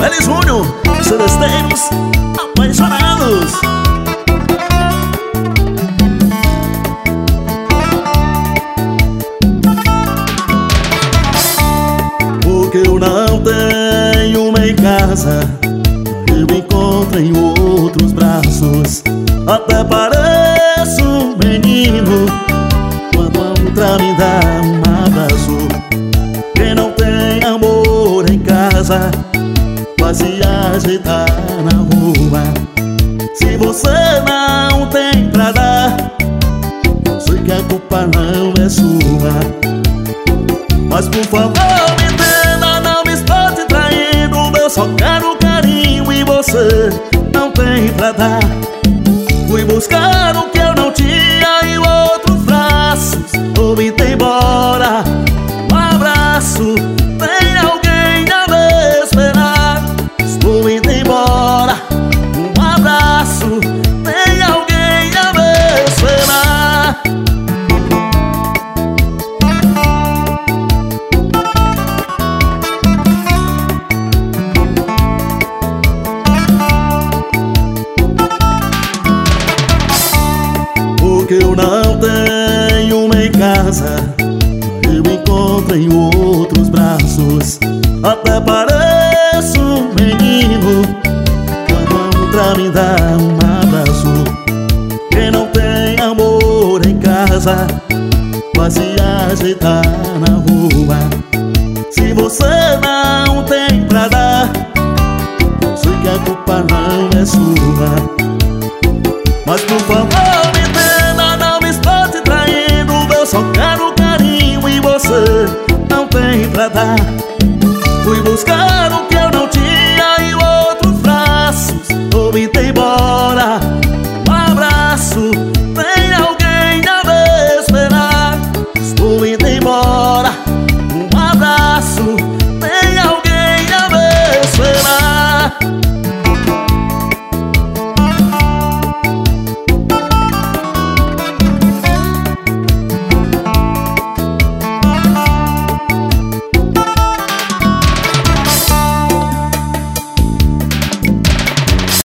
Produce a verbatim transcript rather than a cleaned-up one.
Feliz Júnior, Celesteiros Apaixonados. Porque eu não tenho uma em casa, eu me encontro em outros braços. Até pareço um menino quando a outra me dá um abraço. Quem não tem amor em casa vai se ajeitar na rua. Se você não tem pra dar, eu sei que a culpa não é sua. Mas por favor me entenda, não me estou te traindo. Eu só quero carinho e você não tem pra dar. Fui buscar o que eu não tinha em outros braços. Vou indo embora, um abraço, tem alguém a me esperar. Estou indo embora, um abraço, tem alguém a me esperar. Porque eu não tenho uma em casa, eu me encontro em outros braços. Até pareço um menino quando a outra me dá um abraço. Quem não tem amor em casa vai se ajeitar na rua. Se você não tem pra dar, eu sei que a culpa não é sua. Mas por favor me entenda, não me estou te traindo. Eu só quero carinho e você não tem pra dar. Fui buscar o